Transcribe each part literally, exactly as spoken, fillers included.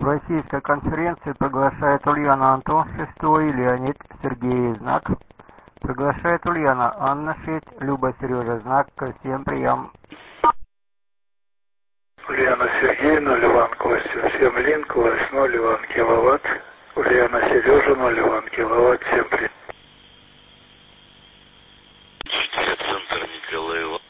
В российской конференции приглашает Ульяна Антон шестой и Леонид Сергей Знак. Приглашает Ульяна Анна шесть, Люба Сережа Знак. Всем прием. Ульяна Сергей, ноль Иван Костя, всем линк, у вас ноль Иван киловатт. Ульяна Сережа, ноль Иван киловатт, всем привет. четыре центр Николай Иван.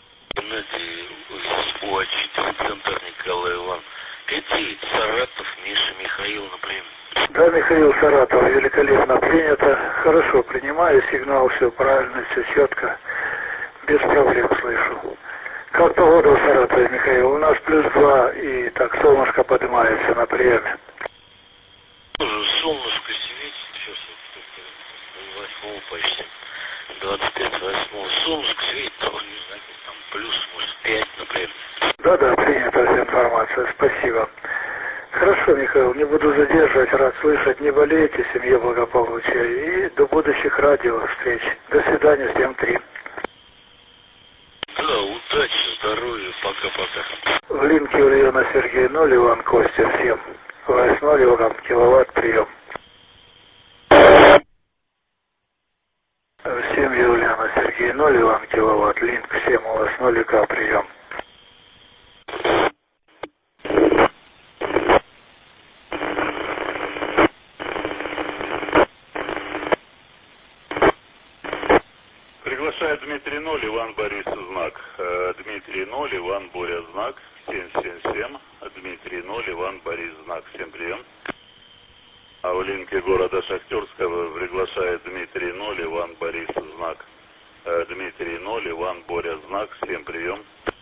УА четыре центр Николай Иван. пять девять Саратов, Миша Михаил на прием. Да, Михаил, Саратов, великолепно принято. Хорошо, принимаю сигнал, все правильно, все четко. Без проблем слышу. Как погода в Саратове, Михаил? У нас плюс два, и так солнышко поднимается на приеме. Солнышко светит, сейчас восьмого почти. двадцать пять восьмого. Солнышко светит, того не знаю, там плюс, может, пять, например. Да-да, принята вся информация, спасибо. Хорошо, Михаил, не буду задерживать, рад слышать, не болейте, семье благополучия. И до будущих радио встреч. До свидания, всем три. Да, удачи, здоровья, пока-пока. В линке Ульяна Сергей, ноль Иван Костя, всем. восемь Иван киловатт, прием. Всем Ульяна Сергей, ноль Иван киловатт, линк всем, у вас ноль ика, прием. Приглашает Дмитрий ноль, Иван Борис Знак. Дмитрий ноль, Иван Боря Знак. семь семь семь. Дмитрий ноль, Иван Борис Знак. Всем прием. А в линке города Шахтерского приглашает Дмитрий ноль, Иван Борис Знак. Дмитрий ноль, Иван Боря Знак. Всем прием.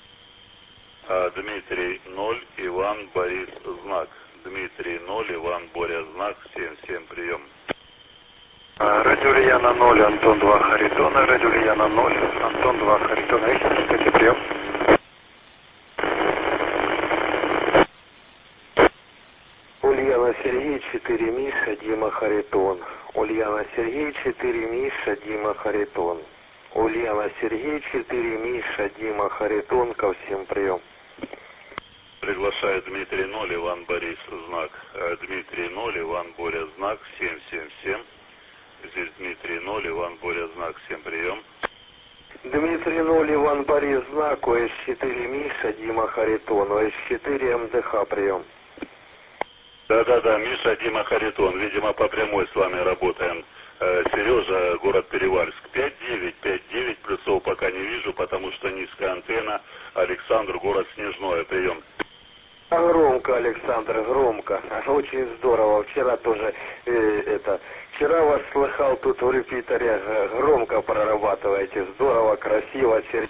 Дмитрий ноль, Иван Борис Знак. Дмитрий ноль, Иван Боря Знак. семь семь прием. Радио Ульяна ноль, Антон два Харитона. Радио Ульяна ноль, Антон два Харитона. Ищите прием. Ульяна Сергей, четыре Миша, Дима Харитон. Ульяна Сергей, четыре Миша, Дима Харитон. Ульяна Сергей, четыре Миша, Дима Харитон. Ко всем прием. Приглашает Дмитрий ноль, Иван Борис Знак. Дмитрий ноль, Иван Боря Знак. семь семь семь. Здесь Дмитрий ноль, Иван Боря Знак. Всем прием. Дмитрий ноль, Иван Борис Знак. ОС четыре Миша, Дима Харитон. ОС четыре МДХ прием. Да-да-да, Миша, Дима Харитон. Видимо, по прямой с вами работаем. Сережа, город Перевальск. пять девять, пять девять, плюсов пока не вижу, потому что низкая антенна. Александр, город Снежное, прием. Громко, Александр, громко. Очень здорово. Вчера тоже, э, это, вчера вас слыхал тут в репитере, громко прорабатываете. Здорово, красиво, Сергей.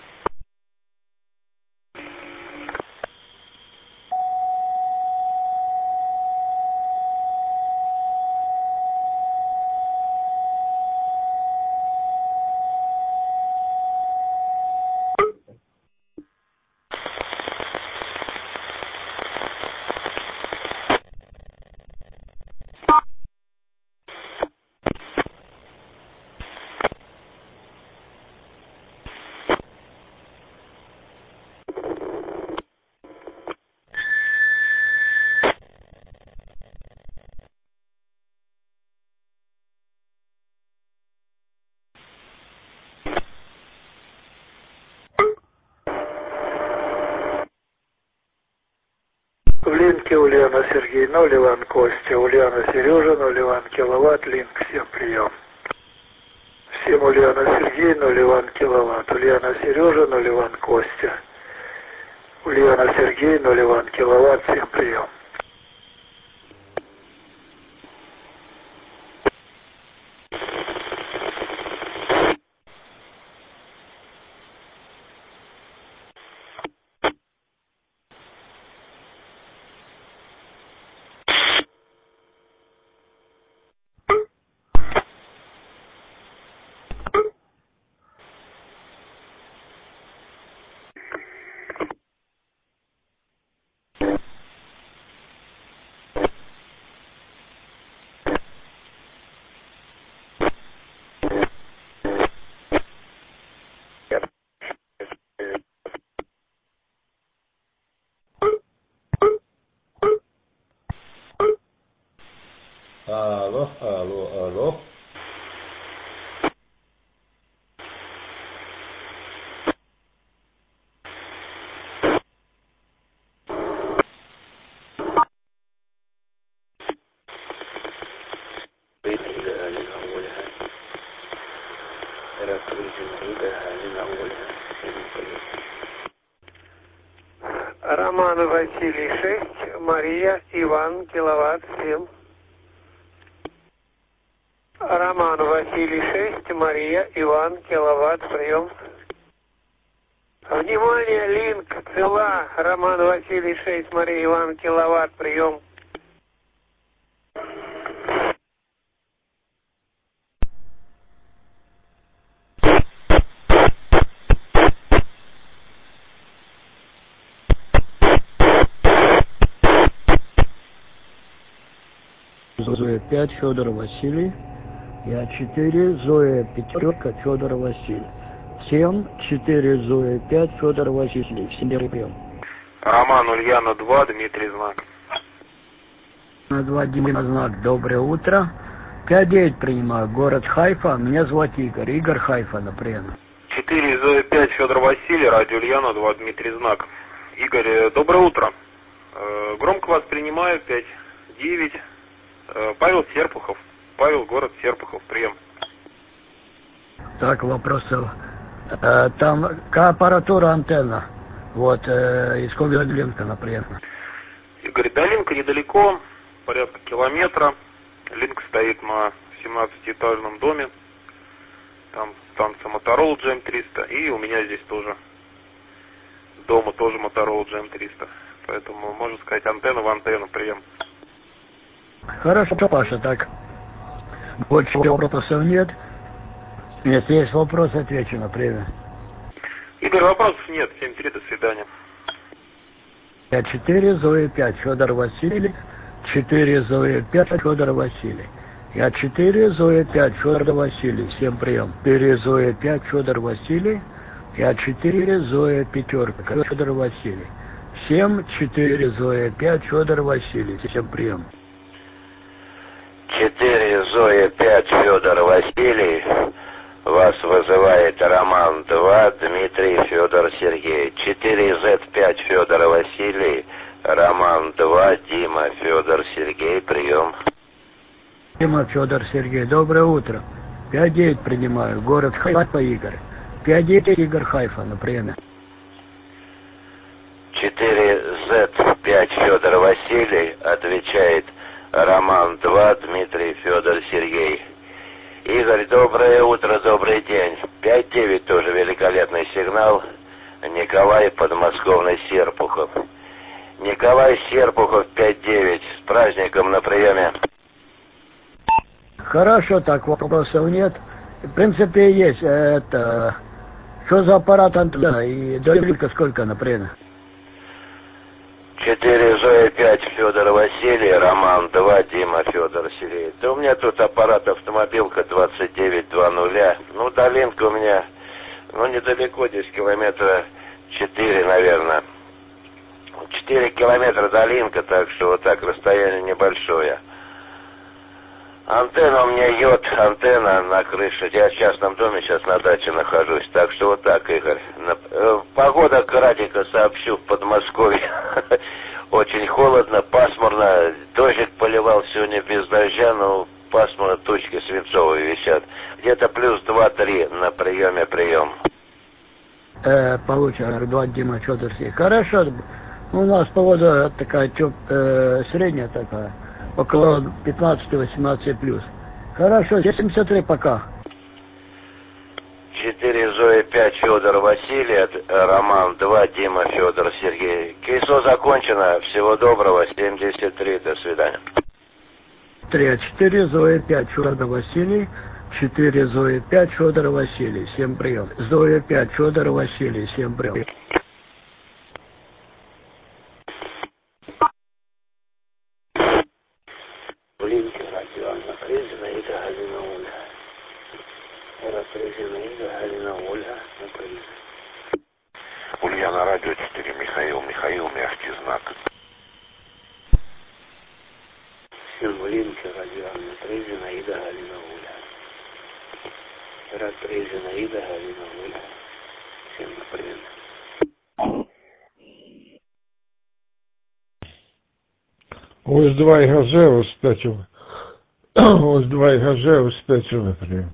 В линке Ульяна Сергей, ноль Иван Костя, Ульяна Сережа, ноль Иван киловатт, линк всем прием. Всем Ульяна Сергей, ноль Иван киловатт, Ульяна Сережа, ноль Иван Костя. Ульяна Сергей, ноль Иван киловатт, всем прием. Алло, алло, алло. Роман Василий шесть, Мария Иван киловатт семь. Роман Василий шесть, Мария Иван киловатт прием. Внимание, линк цела. Роман Василий шесть, Мария Иван киловатт прием. Зоя пять, Федор Василий. Я четыре, Зоя пятерка, Федор Василий. семь, четыре, Зоя пять, Федор Василий. Всем прием. Роман Ульяна два, Дмитрий Знак. На два, Дмитрий Знак. Доброе утро. пять девять принимаю. Город Хайфа. Меня зовут Игорь. Игорь Хайфа, например. четыре, Зоя пять, Федор Василий. Радио Ульяна два, Дмитрий Знак. Игорь, доброе утро. Громко вас принимаю. пять девять. Павел Серпухов. Павел, город Серпухов. Прием. Так, вопросов. Э, там какая аппаратура, антенна? Вот, э, из сколько длинка, например? Игорь, до линка недалеко, порядка километра. Линк стоит на семнадцатиэтажном доме. Там станция Motorola джи эм триста. И у меня здесь тоже дома тоже Motorola джи эм триста. Поэтому, можно сказать, антенна в антенну. Прием. Хорошо, Паша, так. Больше вопросов нет. Если есть вопросы, отвечу на время. Игорь, вопросов нет. семь три, до свидания. Я четыре, Зоя пять, Федор Василий. четыре, Зоя пять, Федор Василий. Я четыре, Зоя пять, Федор Василий. Всем прием. четыре, Зоя пять, Федор Василий. Я четыре, Зоя пятерка, Федор Василий. семь, четыре, Зоя пять, Федор Василий. Всем прием. четыре, Зоя пять, Федор Василий. Вас вызывает Роман два, Дмитрий, Федор, Сергей. четыре, зет пять, Федор Василий. Роман два, Дима, Федор, Сергей. Прием. Дима, Федор, Сергей. Доброе утро. пять девять принимаю. Город Хайфа, Игорь. пять девять, Игорь Хайфа, на приеме. четыре, зет пять, Федор Василий. Отвечает Роман два, Дмитрий, Федор, Сергей. Игорь, доброе утро, добрый день. пять девять тоже великолепный сигнал. Николай, подмосковный Серпухов. Николай Серпухов, пять девять. С праздником на приеме. Хорошо, так, вопросов нет. В принципе, есть. Это... Что за аппарат антенна? И долинка сколько, например? четыре, Зоя пять, Федор Василий, Роман два, Дима, Федор, Сергей. Да у меня тут аппарат автомобилка двадцать девять двадцать. Ну, долинка у меня, ну, недалеко, здесь километра четыре, наверное. четыре километра долинка, так что вот так, расстояние небольшое. Антенна у меня йод, антенна на крыше. Я в частном доме сейчас на даче нахожусь. Так что вот так, Игорь. Погода, кратенько сообщу, в Подмосковье. Очень холодно, пасмурно. Дождик поливал сегодня без дождя, но пасмурно, тучки свинцовые висят. Где-то плюс два-три на приеме прием. Э, получаю, два, Дима, Федор, Сергей. Хорошо. У нас погода такая, теп, э, средняя такая. Около пятнадцать-восемнадцать плюс. Хорошо, семьдесят три пока. четыре, Зоя пять, Федор Василий, Роман два, Дима, Федор, Сергей. Кейсо закончено. Всего доброго. семьдесят три. До свидания. три, четыре, Зоя пять, Федор Василий. четыре, Зоя пять, Федор Василий. Всем прием. Зоя пять, Федор Василий. Всем прием. Ульяна, радио четыре, Михаил, Михаил, мягкий знак. семь Линке радио Анна три, Зинаида Галина Оля. Рад три, Зинаида Галина Оля. Всем привет. Ось два и ГЖ успеть. Ось два и ГЖ успеть УВ прием.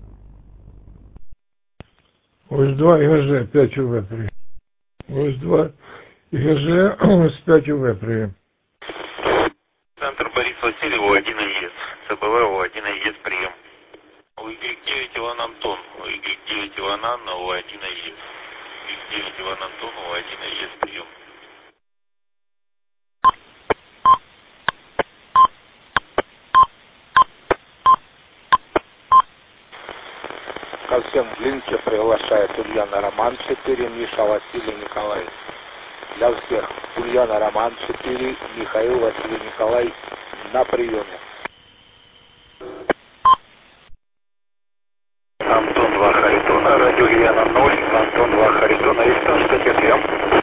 Ось два и ГЖ пять УВ прием. Ось два и ГЖ успеть УВ прием. Центр Борис Васильев, один АЕС. ЦБВ, один АЕС, прием. У Y девять Иван Антон. У Y девять Иван Анна, У один АЕС. У Y девять Иван Антон, У один АЕС, прием. Ко всем в линке приглашает Ульяна Роман четыре, Миша Василий Николай. Для всех Ульяна Роман четыре, Михаил Василий Николай на приеме. Антон два Харитона, радио Ульяна ноль, Антон два Харитона, есть там что прием?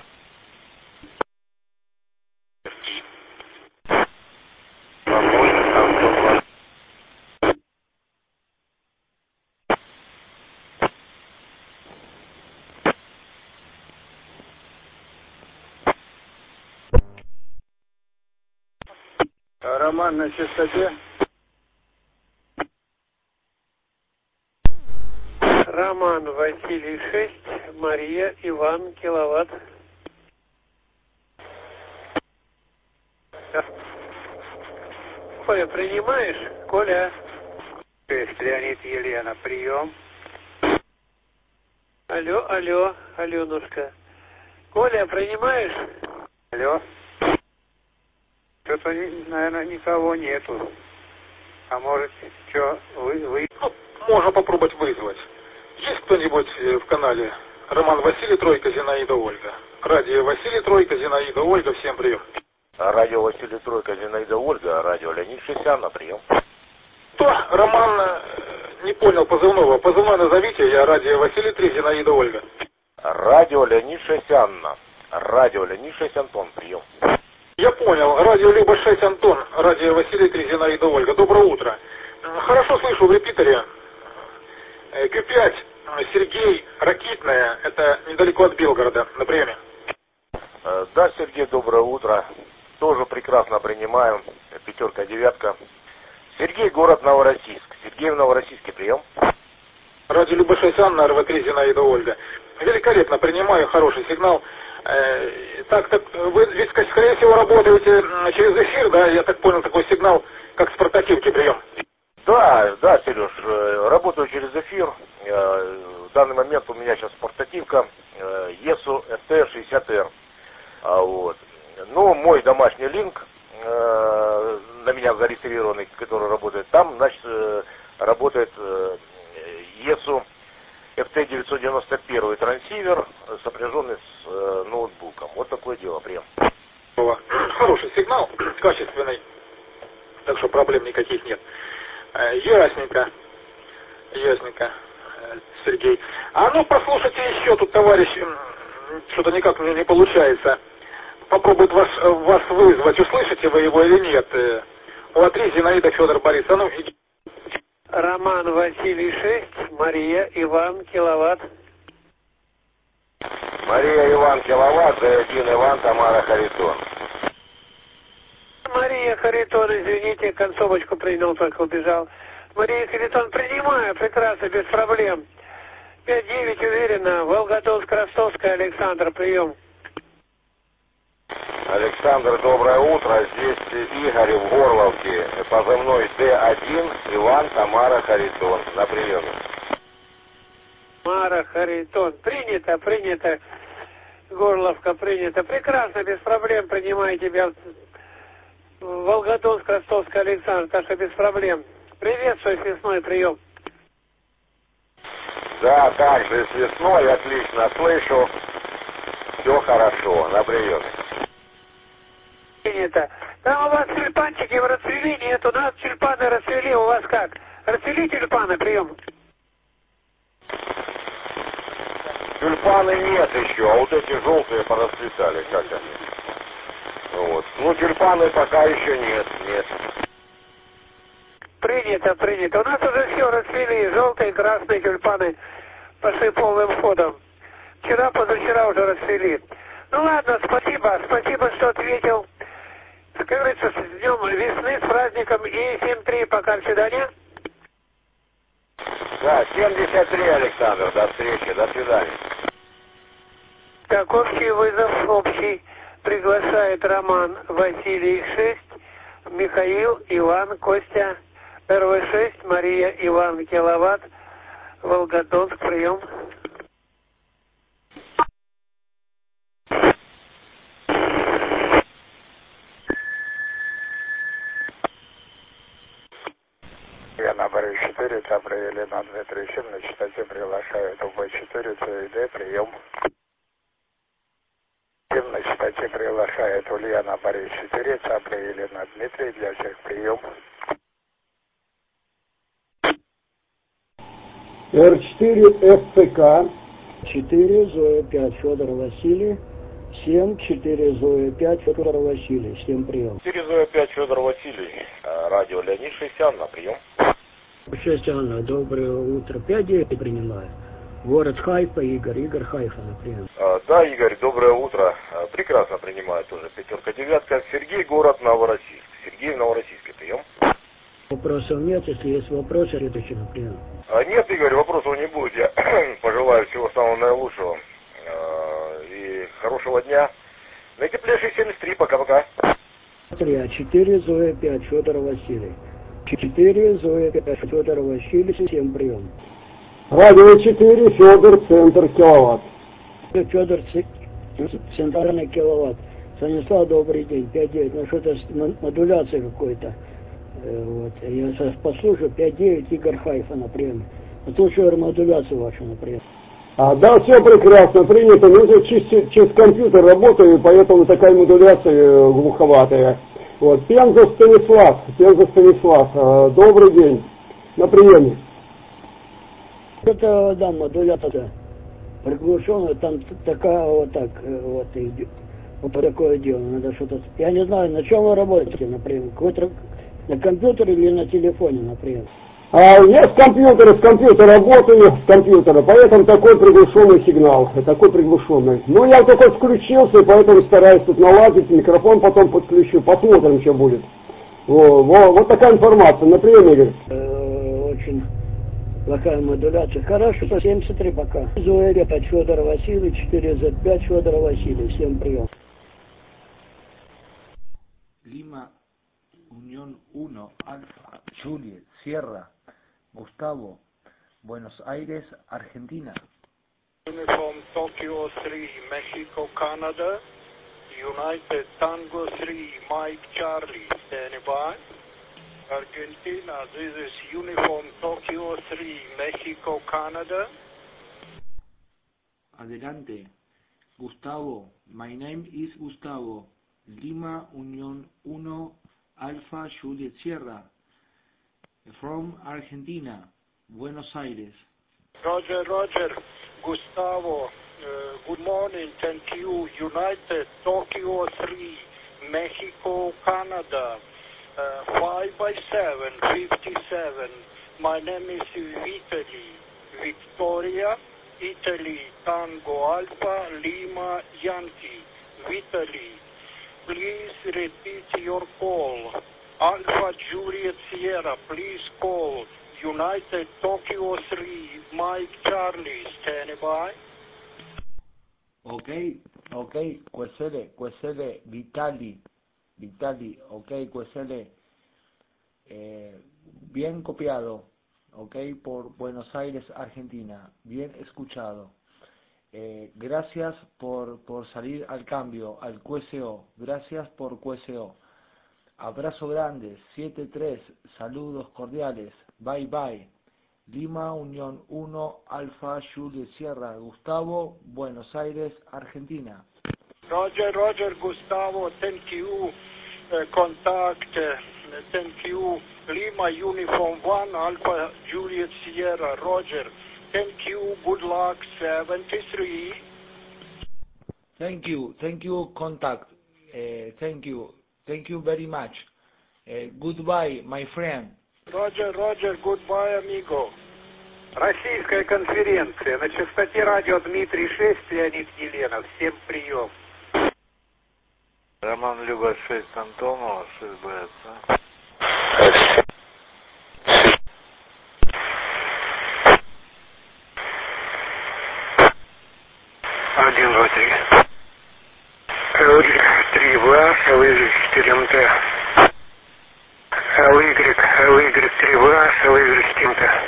Роман на частоте. Роман Василий шесть, Мария Иван киловатт. Коля, принимаешь? Коля. шесть, Леонид Елена, прием. Алло, алло, Аленушка. Коля, принимаешь? Алло. Что-то, наверное, никого нету. А может, что, вы, вы... Ну, можно попробовать вызвать. Есть кто-нибудь в канале? Роман Василий, Тройка, Зинаида, Ольга. Радио Василий, Тройка, Зинаида, Ольга. Всем прием. Радио Василий, Тройка, Зинаида, Ольга. Радио Леонид Шестян, на прием. Кто? Роман, не понял позывного. Позывной назовите, я радио Василий, три, Зинаида, Ольга. Радио Леонид Шестян. Радио Леонид Шесть, Антон, прием. Я понял. Радио Люба шесть, Антон. Радио Василий, три, Зинаида, Ольга. Доброе утро. Хорошо слышу в репитере. Q пять, Сергей, Ракитная. Это недалеко от Белгорода. На приеме. Да, Сергей, доброе утро. Тоже прекрасно принимаем. Пятерка, девятка. Сергей, город Новороссийск. Сергей в Новороссийске, прием. Радио Люба шесть, Анна, эр вэ три, Зинаида, Ольга. Великолепно принимаю, хороший сигнал. Э, так, так, вы ведь, скорее всего, работаете через эфир, да? Я так понял, такой сигнал, как с портативки, прием. Да, да, Сереж, работаю через эфир. В данный момент у меня сейчас портативка ЕСУ эф тэ шестьдесят эр. Вот. Ну, мой домашний линк, на меня зарегистрированный, который работает там, значит, работает ЕСУ эф тэ девятьсот девяносто один трансивер, сопряженный с э, ноутбуком. Вот такое дело, прием. Хороший сигнал, качественный, так что проблем никаких нет. Ясненько, ясненько, Сергей. А ну послушайте еще, тут товарищ, что-то никак мне не получается. Попробует вас, вас вызвать, услышите вы его или нет. У три, Зинаида, Федор, Борис, а ну иди. Роман Василий шесть, Мария Иван киловатт. Мария Иван киловатт, один Иван, Тамара Харитон. Мария Харитон, извините, концовочку принял, только убежал. Мария Харитон, принимаю, прекрасно, без проблем. пять девять, уверенно, Волгодонск, Ростовская, Александр, прием. Александр, доброе утро. Здесь Игорь в Горловке. Позывной Д один, Иван, Тамара, Харитон. На приеме. Тамара, Харитон. Принято, принято. Горловка, принято. Прекрасно, без проблем принимаю тебя. Волгодонск, Ростовская, Александр. Так что без проблем. Приветствую, с весной, прием. Да, также с весной, отлично слышу. Все хорошо, на приеме. Принято. Там у вас тюльпанчики в расцвели, нет, у нас тюльпаны расцвели, у вас как? Расцвели тюльпаны, прием. Тюльпаны нет еще, а вот эти желтые порасцветали, как они. Вот. Ну, тюльпаны пока еще нет, нет. Принято, принято. У нас уже все расцвели, желтые, красные тюльпаны пошли полным ходом. Вчера, позавчера уже расцвели. Ну ладно, спасибо, спасибо, что ответил. Как говорится, с днем весны, с праздником, и семь три, пока, до свидания. Да, семьдесят три, Александр, до встречи, до свидания. Так, общий вызов, общий. Приглашает Роман, Василий шесть, Михаил, Иван, Костя, эр вэ шесть, Мария, Иван, Киловатт, Волгодонск, прием. Елена Борис четыре, Цапра Елена два три семь, на частоте приглашают у бэ четыре, цэ и дэ, прием. На частоте приглашает Ульяна Борис четыре, Цапра Елена Дмитрий, для всех прием. эр четыре эф цэ ка. четыре, Зоя пять, Федор Василий. семь, четыре, Зоя пять, Федор Василий. Всем прием. четыре, Зоя пять, Федор Василий. Радио Леонид шесть, Анна, прием. шесть, Анна, доброе утро. пять девять принимаю. Город Хайфа, Игорь, Игорь Хайфа, например. А, да, Игорь, доброе утро. А, прекрасно принимает тоже пятерка, девятка. Сергей, город Новороссийск. Сергей в Новороссийске, прием. Вопросов нет, если есть вопросы, следующий, например. А, нет, Игорь, вопросов не будет. Я пожелаю всего самого наилучшего а, и хорошего дня. Наитеплейший семьдесят три, пока-пока. четыре, Зоя пять, Федор Василий. четыре, Зоя пять, Федор Василий, всем прием. Радио четыре, Федор, центр киловатт. Федор, центральный киловатт. Станислав, добрый день, пять девять, ну что-то модуляция какой-то. Вот. Я сейчас послушаю, пять девять, Игорь Хайфа на приеме. А тут еще модуляцию вашу на приеме. А, да, все прекрасно, принято. Ну, я через, через компьютер работаю, поэтому такая модуляция глуховатая. Вот. Пенза Станислав, Пенза Станислав, э, добрый день, на приеме. Это, да, модуляция приглушенная, там такая вот так, вот, и, вот такое дело, надо что-то... Я не знаю, на чем вы работаете, например, какой-то на компьютере или на телефоне, например? А, я с компьютера, с компьютера работаю, с компьютера, поэтому такой приглушенный сигнал, такой приглушенный. Ну, я только включился, поэтому стараюсь тут наладить, микрофон потом подключу, посмотрим, что будет. Во, во, вот такая информация, на приеме, Игорь. Э, очень плохая модуляция. Хорошо, семьдесят три пока. Зоя пять, Федор Василий, четыре зет пять, Федор Василий, всем прием. Лима, Unión uno, Alfa, Juliet, Sierra, Gustavo, Buenos Aires, Argentina. Uniform Tokyo three, Mexico, Canada, United Tango three, Mike Charlie, standing by. Argentina, this is Uniform Tokyo three, Mexico, Canada. Adelante. Gustavo, my name is Gustavo. Lima, Unión uno, Alfa, Juliet, Sierra. From Argentina, Buenos Aires. Roger, Roger. Gustavo, uh, good morning, thank you. United Tokyo three, Mexico, Canada. Uh, five by seven, fifty-seven. My name is Vitaly. Victoria, Italy, Tango Alpha, Lima, Yankee. Vitaly, please repeat your call. Alpha Juliet Sierra, please call. United Tokyo three, Mike Charlie, standing by. Ok, ok, Quesele, Quesele, Vitali. Vitali, ok, Quesele, eh, bien copiado, ok, por Buenos Aires, Argentina, bien escuchado. Eh, gracias por, por salir al cambio, al Q S O, gracias por Q S O. Abrazo grande, siete tres, saludos cordiales, bye bye. Lima, Unión uno, Alfa, Juliet Sierra, Gustavo, Buenos Aires, Argentina. Roger, Roger, Gustavo, thank you. Uh, contact, uh, thank you. Lima, Uniform one, Alpha, Juliet Sierra, Roger. Thank you, good luck, seventy-three. Thank you, thank you, contact. Uh, thank you, thank you very much. Uh, goodbye, my friend. Роджер, Роджер, goodbye, amigo. Российская конференция. На частоте радио Дмитрий шесть, Леонид Еленов. Всем прием. Роман Люба шесть, Антонова, шесть БС. Один, два, три. эл икс три два, эл икс четыре эм тэ. эл икс, эл икс три два, эл икс семь тэ.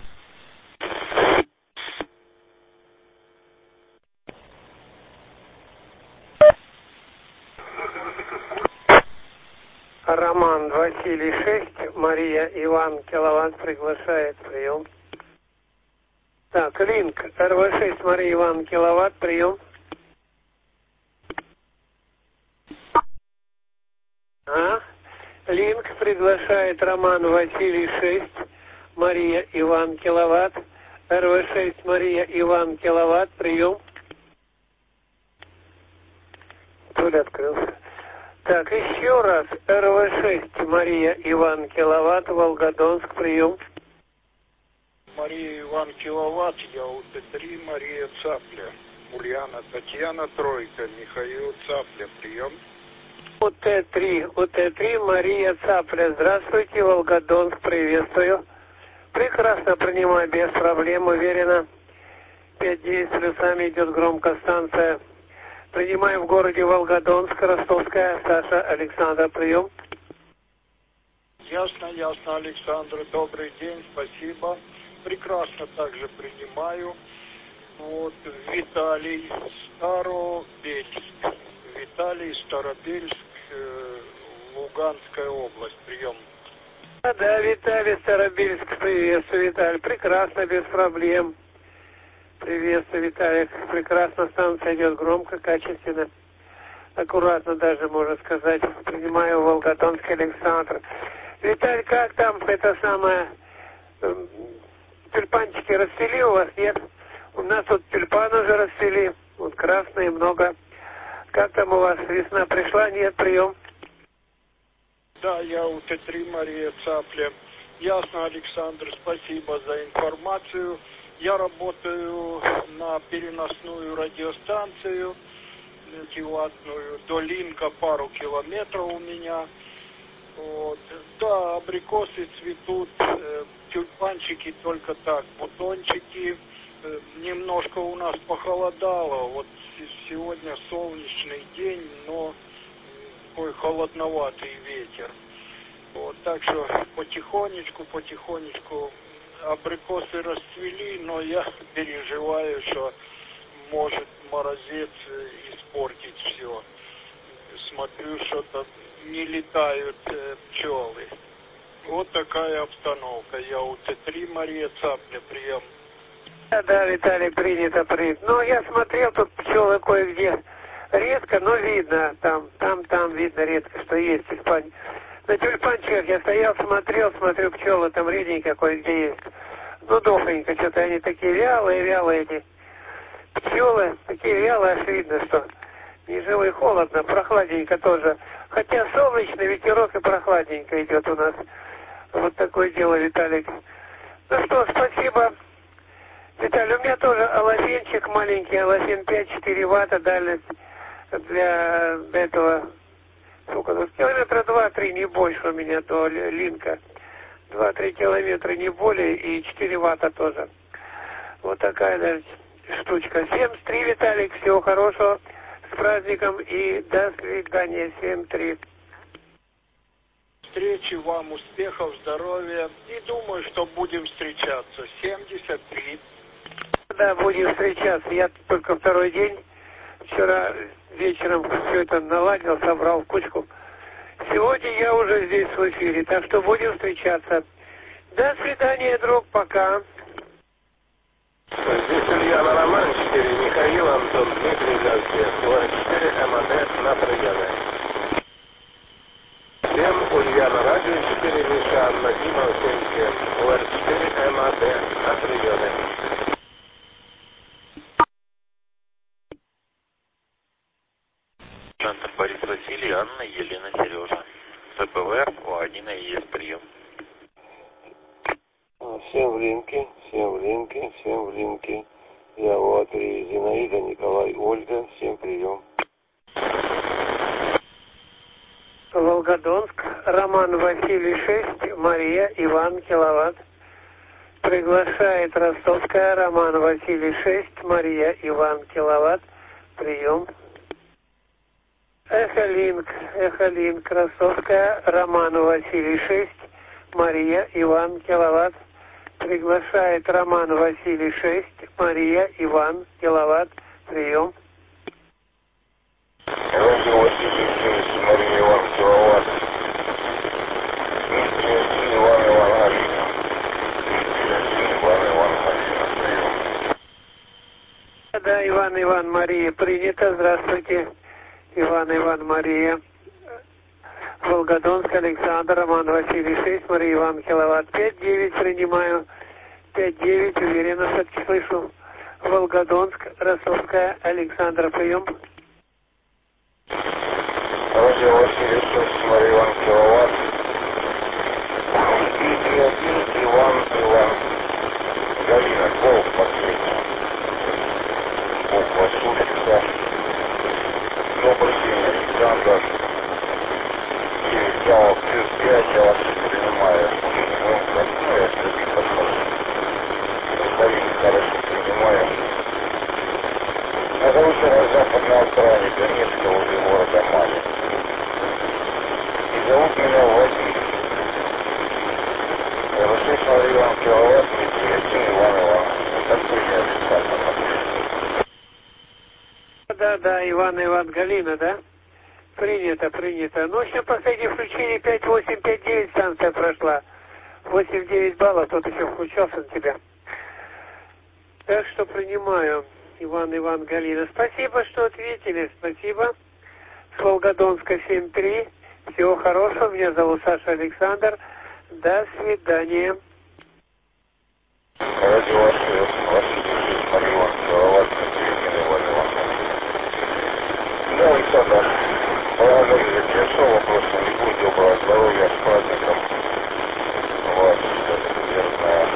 Роман Василий шесть, Мария Иван Киловатт приглашает, прием. Так, Линк, эр вэ шесть, Мария Иван Киловатт, прием. А? Линк приглашает Роман Василий шесть, Мария Иван Киловатт, эр вэ шесть, Мария Иван Киловатт, прием. То ли открылся. Так, еще раз, эр вэ шесть, Мария Иван Киловатт, Волгодонск, прием. Мария Иван Киловатт, я у Т три, Мария Цапля. Ульяна Татьяна, тройка, Михаил Цапля, прием. У Т три, у Т три, Мария Цапля. Здравствуйте, Волгодонск, приветствую. Прекрасно принимаю, без проблем, уверенно. пять девять с плюсами идет громко станция. Принимаю в городе Волгодонск, Ростовская, Саша, Александр, прием. Ясно, ясно, Александр, добрый день, спасибо. Прекрасно также принимаю. Вот, Виталий, Старобельск. Виталий, Старобельск, э, Луганская область, прием. Да, да, Виталий, Старобельск, приветствую, Виталий, прекрасно, без проблем. Приветствую, Виталий, прекрасно, станция идет громко, качественно, аккуратно даже, можно сказать. Принимаю Волгодонск, Александр. Виталий, как там это самое, э, тюльпанчики расцвели у вас, нет? У нас тут тюльпан уже расцвели, вот красные много. Как там у вас, весна пришла, нет, прием? Да, я у Т три, Мария Цапля. Ясно, Александр, спасибо за информацию. Я работаю на переносную радиостанцию, киловаттную, до Линка пару километров у меня. Вот. Да, абрикосы цветут, э, тюльпанчики только так, бутончики. Э, немножко у нас похолодало, вот сегодня солнечный день, но такой холодноватый ветер. Вот, так что потихонечку, потихонечку абрикосы расцвели, но я переживаю, что может морозец испортить все. Смотрю, что-то не летают э, пчелы. Вот такая обстановка. Я у Т три, Мария Цапля, прием. Да, да, Виталий, принято, принято. Ну, я смотрел, тут пчелы кое-где редко, но видно, там, там, там видно редко, что есть тюльпан. На тюльпанчиках я стоял, смотрел, смотрю, пчелы там реденько кое-где есть. Ну, дохонько, что-то они такие вялые, вялые эти пчелы, такие вялые, аж видно, что не живые, холодно, прохладненько тоже. Хотя солнечный ветерок и прохладненько идет у нас. Вот такое дело, Виталик. Ну что, спасибо. Виталий, у меня тоже алофенчик маленький, алофен пять, четыре ватта, дальность для этого, сколько тут, километра два-три, не больше у меня до Линка. два-три километра, не более, и четыре ватта тоже. Вот такая даже штучка. семьдесят три, Виталик, всего хорошего, с праздником и до свидания, семь три. Встречи вам, успехов, здоровья, и думаю, что будем встречаться. семьдесят три. Да, будем встречаться. Я только второй день. Вчера вечером все это наладил, собрал в кучку. Сегодня я уже здесь в эфире, так что будем встречаться. До свидания, друг, пока. Здесь Ульяна Роман, четыре, Михаил, Антон, Дмитрий, Гарсия, четыре, МАД, на приеме. семь, Ульяна, радио, четыре, Миша, Анна, Дима, семь семь, УР четыре, МАД, на приеме. Центр Борис Василий, Анна, Елена, Сережа. ЦПВ, у один есть прием. Всем в линке, всем в линке, всем в линке. Я вот и Зинаида, Николай, Ольга. Всем прием. Волгодонск, Роман Василий шесть, Мария, Иван, киловатт. Приглашает Ростовская, Роман Василий шесть, Мария, Иван, киловатт. Прием. Эхолинк, Эхолинк, Ростовская, Роман Василий шесть, Мария, Иван, киловатт. Приглашает Роман Василий шесть, Мария, Иван, киловатт. Прием. Роман Василий шесть, Мария, Иван, киловатт. Дмитрий один, Иван, Иван, Алина. Дмитрий один, Иван, Иван, Алина. Прием. Да, Иван, Иван, Мария, принято. Здравствуйте. Иван, Иван, Мария. Волгодонск, Александр, Роман Василий шесть, Мария, Иван, киловатт. пять девять принимаю. пять девять, уверенно, все-таки слышу. Волгодонск, Ростовская, Александр, прием. Роман Василий шесть, Мария, Иван, киловатт. Дмитрий один, Иван, Иван. Галина, полк последний. Полк Васильевича. Добрый день, Александр. девять баллов плюс пять, я вас принимаю. Очень громко, ну я все-таки подхожу. Галина, хорошо принимаю. На западной Украине, Донецка, возле города Мали. И зовут меня Владимир. шесть Иван, киловатт, Дмитрий один, Иван, Иван. Так точно, Александр. Да, да, Иван, Иван, Галина, да? Принято, принято. Ну, еще последнее включение пять восемь пять девять станция прошла. восемь девять баллов, тот еще включался на тебя. Так что принимаю, Иван, Иван, Галина. Спасибо, что ответили, спасибо. С Волгодонска семь три. Всего хорошего, меня зовут Саша Александр. До свидания. Радио Василий, Мария Иван, киловатт, Иван, Иван. Да, Александр, благодарю за тебя, вопросов не будет, доброго здоровья, с праздником вас, верно,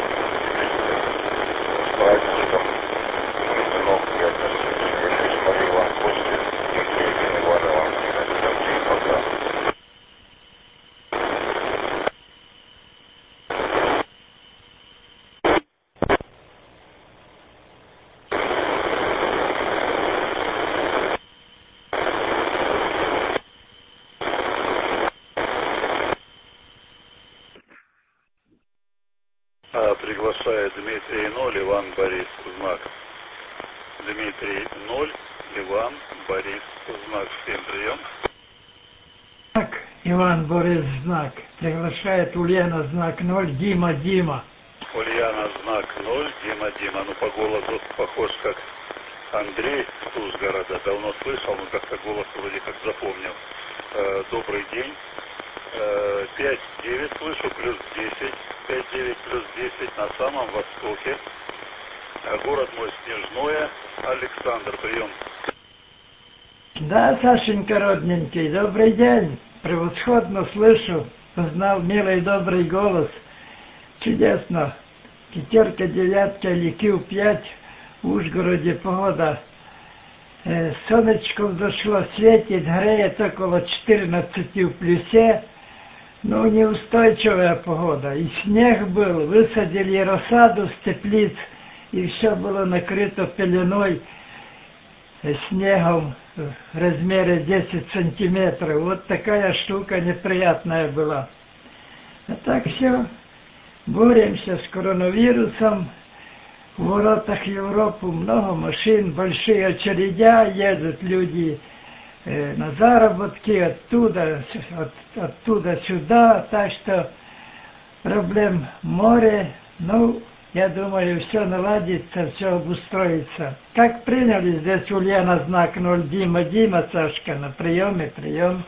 с праздником, сынок, я отношусь, Мария Иван, Костя, Дмитрий, Иван, Иван, всем пока. Приглашает Дмитрий ноль, Иван, Борис, знак. Дмитрий ноль, Иван, Борис, знак. Всем прием. Так, Иван, Борис, знак. Приглашает Ульяна, знак ноль, Дима, Дима. Ульяна, знак ноль, Дима, Дима. Ну, по голосу похож как Андрей с Ужгорода. Давно слышал, но как-то голос вроде как запомнил. Э, добрый день. Э, пять девять слышу, плюс десять. пять девять плюс десять на самом востоке. Город мой Снежное. Александр, прием. Да, Сашенька, родненький, добрый день. Превосходно слышу. Узнал милый добрый голос. Чудесно. Пятерка, девятка или Кью пять. В Ужгороде погода. Э, солнечко взошло, светит, греет около четырнадцати в плюсе. Ну, неустойчивая погода. И снег был, высадили рассаду с теплиц, и все было накрыто пеленой, снегом в размере десять сантиметров. Вот такая штука неприятная была. А так все, боремся с коронавирусом. В воротах Европы много машин, большие очередя, едут люди э, на заработки, оттуда, от, оттуда сюда, так что проблем море. Ну, я думаю, все наладится, все обустроится. Как приняли здесь Ульяна, знак ноль, Дима, Дима, Сашка, на приеме, прием.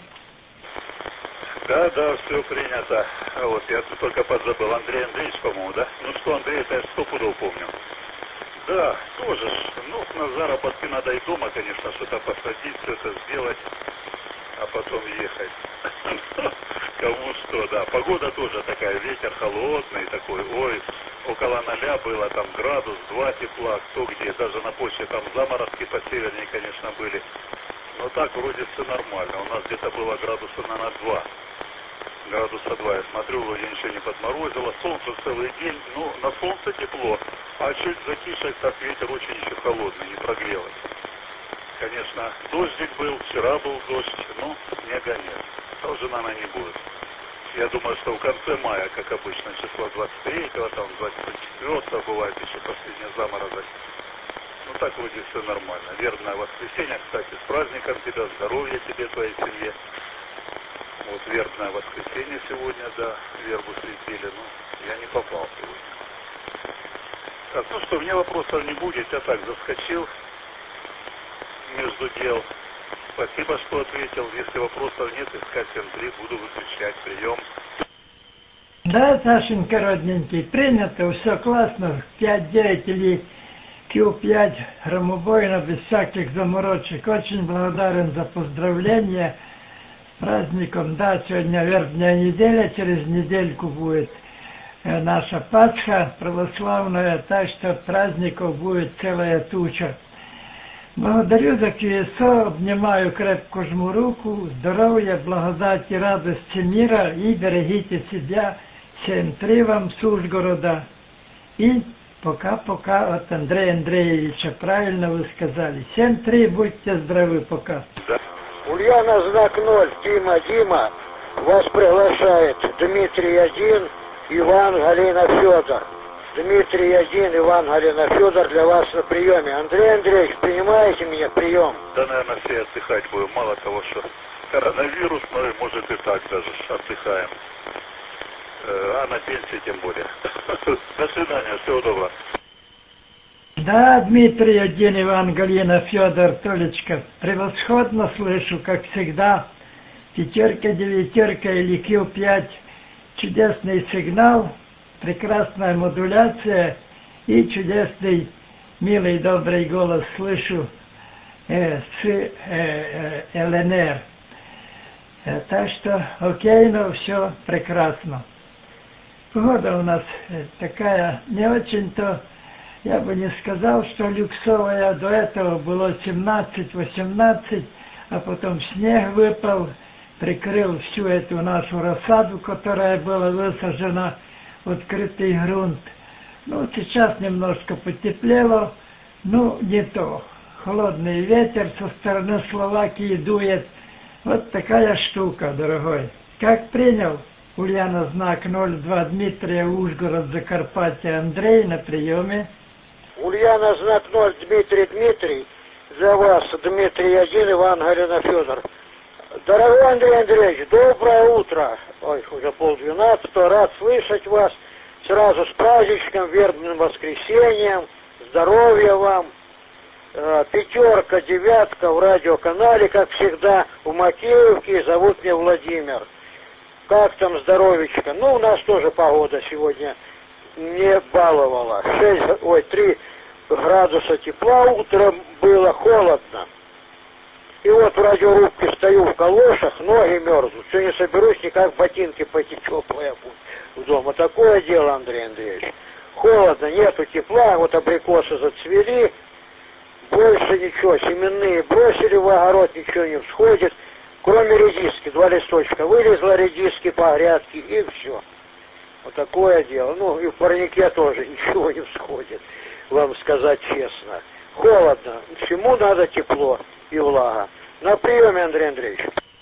Да, да, все принято. Вот, я тут только подзабыл. Андрей Андреевич, по-моему, да? Ну что, Андрей, это я сто пудов помню. Да, тоже ж, ну, на заработки надо и дома, конечно, что-то посадить, что-то сделать, а потом ехать. Кому что, да. Погода тоже такая, ветер холодный такой, ой, около ноля было, там градус, два тепла, кто где, даже на почве там заморозки по севернее, конечно, были. Но так вроде все нормально, у нас где-то было градуса, наверное, два. Градуса два, я смотрю, вроде ничего не подморозило, солнце целый день, ну, на солнце тепло, а чуть затишек, так ветер очень еще холодный, не прогрелось. Конечно, дождик был, вчера был дождь, но снега нет, тоже, наверное, не будет. Я думаю, что в конце мая, как обычно, число двадцать третьего, там двадцать четвёртого бывает еще последний заморозок. Ну так вроде все нормально. Вербное воскресенье, кстати, с праздником тебя, здоровья тебе, твоей семье. Вот вербное воскресенье сегодня, да, вербу светили, ну, я не попал сегодня. Так, ну что, мне вопросов не будет, я так заскочил между дел. Спасибо, что ответил. Если вопросов нет, искать эм три, буду выключать. Прием. Да, Сашенька, родненький, принято, все классно, пять девять или кью пять громобойно, без всяких заморочек. Очень благодарен за поздравления с праздником. Да, сегодня вербная неделя, через недельку будет наша Пасха православная, так что праздников будет целая туча. Благодарю за кью эс о, обнимаю, крепко жму руку, здоровья, благодати, радости, мира и берегите себя. семь три вам с Ужгорода. И пока-пока от Андрея Андреевича, правильно вы сказали. семь три, будьте здравы, пока. Ульяна, знак ноль, Дима, Дима, вас приглашает Дмитрий один, Иван, Галина, Федор. Дмитрий один, Иван, Галина, Федор для вас на приеме. Андрей Андреевич, принимаете меня прием? Да, наверное, все отдыхать будем. Мало того, что коронавирус, но и может и так даже отдыхаем. А на пенсии тем более. До свидания, всего доброго. Да, Дмитрий один, Иван, Галина, Федор, Толечка, превосходно слышу, как всегда. Пятерка, девятерка или кью пять. Чудесный сигнал. Прекрасная модуляция и чудесный, милый, добрый голос слышу э, с э, э, эл эн эр. Э, так что, окей, но все прекрасно. Погода у нас э, такая не очень-то, я бы не сказал, что люксовая. До этого было семнадцать-восемнадцать, а потом снег выпал, прикрыл всю эту нашу рассаду, которая была высажена. Открытый грунт. Ну, сейчас немножко потеплело, ну, не то. Холодный ветер со стороны Словакии дует. Вот такая штука, дорогой. Как принял Ульяна, знак ноль два, Дмитрия, Ужгород, Закарпатье, Андрей на приеме. Ульяна, знак ноль, Дмитрий, Дмитрий, за вас Дмитрий один, Иван, Галина, Федор. Дорогой Андрей Андреевич, доброе утро. Ой, уже полдвенадцатого, рад слышать вас. Сразу с праздничком, вербным воскресеньем. Здоровья вам. Э, пятерка, девятка в радиоканале, как всегда, в Макеевке. Зовут меня Владимир. Как там здоровечко? Ну, у нас тоже погода сегодня не баловала. шесть, ой, три градуса тепла утром было, холодно. И вот в радиорубке стою в калошах, ноги мерзнут. Все не соберусь, никак ботинки пойти теплые будут в дома. Такое дело, Андрей Андреевич. Холодно, нету тепла, вот абрикосы зацвели. Больше ничего, семенные бросили в огород, ничего не всходит. Кроме редиски, два листочка. Вылезла редиски по грядке и все. Вот такое дело. Ну и в парнике тоже ничего не всходит, вам сказать честно. Холодно. Всему надо тепло и влага. На приеме, Андрей Андреевич.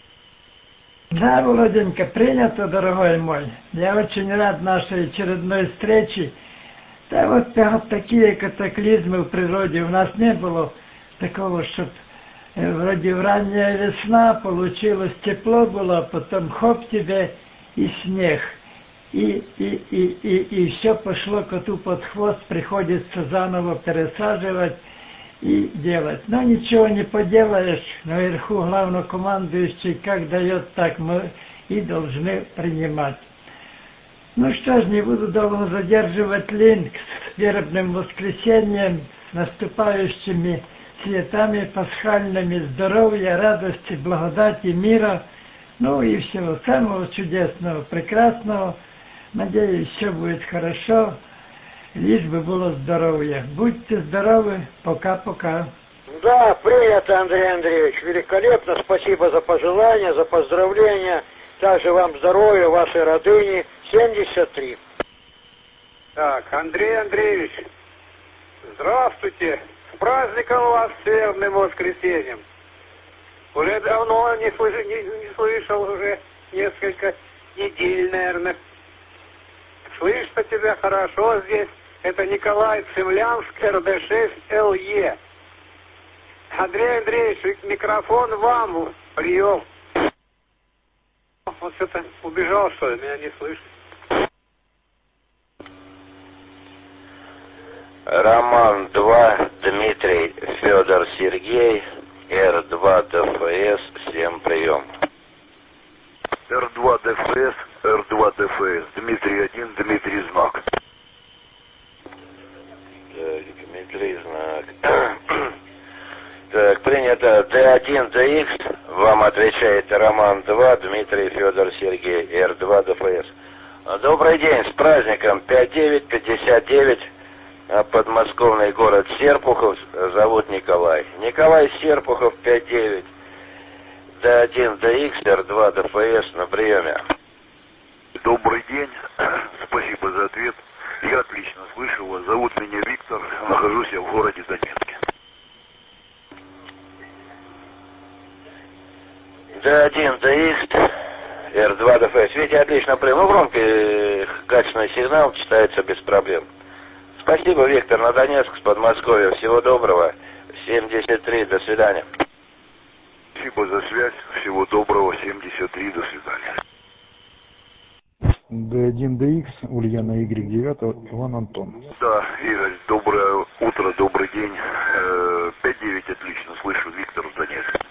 Да, Володенька, принято, дорогой мой. Я очень рад нашей очередной встрече. Да вот, вот такие катаклизмы в природе. У нас не было такого, чтобы э, вроде в ранняя весна получилось тепло было, потом хоп тебе и снег. И, и, и, и, и все пошло коту под хвост, приходится заново пересаживать и делать. Но ничего не поделаешь, наверху главнокомандующий как дает, так мы и должны принимать. Ну что ж, не буду долго задерживать линк с вербным воскресеньем, с наступающими цветами пасхальными, здоровья, радости, благодати, мира, ну и всего самого чудесного, прекрасного. Надеюсь, все будет хорошо. лишь бы было здоровье. Будьте здоровы, пока-пока. Да, принято, Андрей Андреевич, великолепно, спасибо за пожелания, за поздравления, также вам здоровья, вашей родыне, семьдесят три. Так, Андрей Андреевич, здравствуйте, с праздником вас, с верным воскресеньем. Уже давно не, слыш... не, не слышал, уже несколько недель, наверное. Слышно тебя хорошо здесь. Это Николай Цимлянск, эр дэ шесть эл е. Андрей Андреевич, микрофон вам, прием. Вот это убежал, что ли, меня не слышит. Роман два, Дмитрий, Федор, Сергей, эр два дэ эф эс, всем прием. эр два дэ эф эс, эр два дэ эф эс, Дмитрий один, Дмитрий знак. Так, Дмитрий знак. Так, принято. дэ один дэ икс, вам отвечает Роман два, Дмитрий, Федор, Сергей, эр два дэ эф эс. Добрый день, с праздником, пять девять пятьдесят девять, подмосковный город Серпухов, зовут Николай. Николай Серпухов, пять девять, дэ один дэ икс, эр два дэ эф эс на приеме. Добрый день, спасибо за ответ. Я отлично слышу вас, зовут меня Виктор, нахожусь я в городе Донецке. дэ один дэ икс, эр два дэ эф эс. Видите, отлично прием. Ну, громкий, качественный сигнал, читается без проблем. Спасибо, Виктор, на Донецк, с Подмосковья. Всего доброго. семьдесят три, до свидания. Спасибо за связь. Всего доброго. семьдесят три, до свидания. дэ один дэ икс, Ульяна Y девять, Иван Антон. Да, Игорь, доброе утро, добрый день. пять девять, отлично слышу. Виктор в Донецке.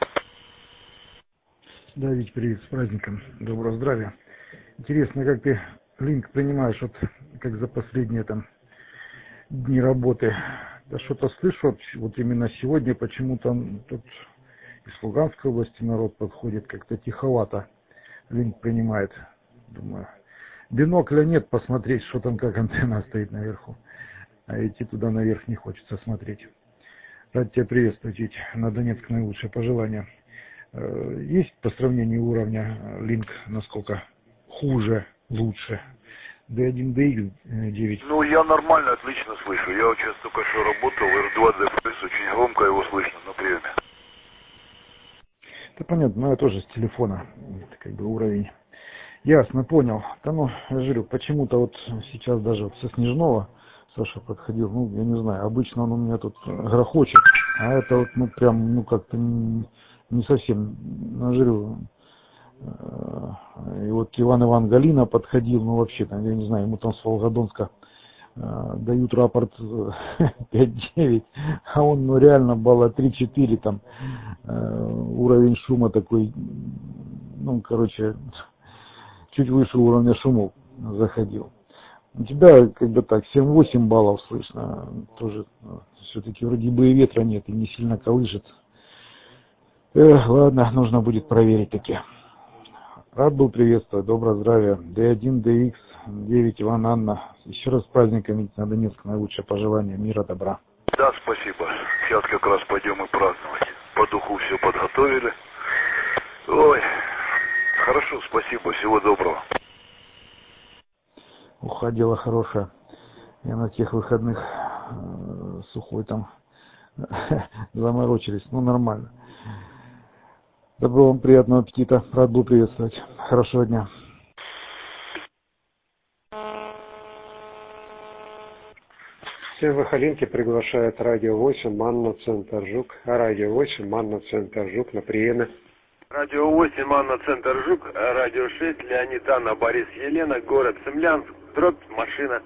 Да, Вить, привет, с праздником. Доброго здравия. Интересно, как ты линк принимаешь, вот как за последние там дни работы. Да что-то слышу, вот, вот именно сегодня почему-то тут из Луганской области народ подходит, как-то тиховато линк принимает. Думаю, бинокля нет посмотреть, что там, как антенна стоит наверху. А идти туда наверх не хочется смотреть. Рад тебя приветствовать, ведь на Донецк наилучшее пожелание. Есть по сравнению уровня линк, насколько хуже, лучше? дэ один дэ икс девять. Ну, я нормально, отлично слышу. Я вот сейчас только что работал, эр два дэ эф эс, очень громко его слышно на приеме. Да понятно, но я тоже с телефона, это как бы уровень. Ясно, понял. Да ну, я говорю, почему-то вот сейчас даже вот со Снежного Саша подходил, ну, я не знаю, обычно он у меня тут грохочет, а это вот, ну, прям, ну, как-то не, не совсем, ну, я говорю, и вот Иван Иван Галина подходил, ну, вообще, там, я не знаю, ему там с Волгодонска э, дают рапорт пять девять, а он, ну, реально балла три-четыре, там, э, уровень шума такой, ну, короче, чуть выше уровня шумов заходил. У тебя, как бы так, семь-восемь баллов слышно, тоже, все-таки вроде бы и ветра нет, и не сильно колышет. Эх, ладно, нужно будет проверить таки. Рад был приветствовать, доброго здравия. дэ один дэ икс девять, Иван, Анна. Еще раз с праздниками на Донецк, наилучшее пожелание, мира, добра. Да, спасибо. Сейчас как раз пойдем и праздновать. По духу все подготовили. Ой, хорошо, спасибо, всего доброго. Уходила хорошая. Я на тех выходных э, сухой там заморочились. Ну, нормально. Доброго вам, приятного аппетита. Рад был приветствовать. Хорошего дня. Все выходинки приглашает радио восемь, Манна, Центр Жук. Радио восемь, Манна, Центр Жук на приеме. Радио восемь, Манна, Центр Жук. Радио шесть, Леонид, Анна, Борис, Елена, город Цимлянск. Дробь, машина.